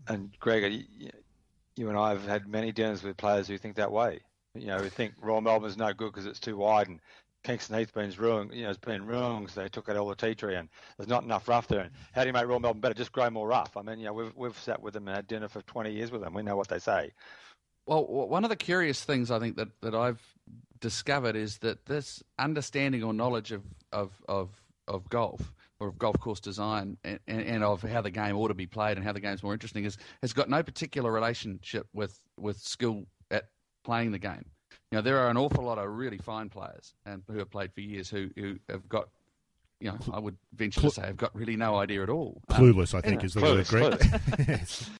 And Greg, you and I have had many dinners with players who think that way. Who think Royal Melbourne's no good because it's too wide, and Kingston Heath has been ruined because they took out all the tea tree, and there's not enough rough there. And how do you make Royal Melbourne better? Just grow more rough. I mean, we've sat with them and had dinner for 20 years with them. We know what they say. Well, one of the curious things I think that I've discovered is that this understanding or knowledge of golf or of golf course design and of how the game ought to be played and how the game's more interesting has got no particular relationship with skill at playing the game. There are an awful lot of really fine players who have played for years who have got, I would venture to say, have got really no idea at all. Clueless, I think, is the word, Greg.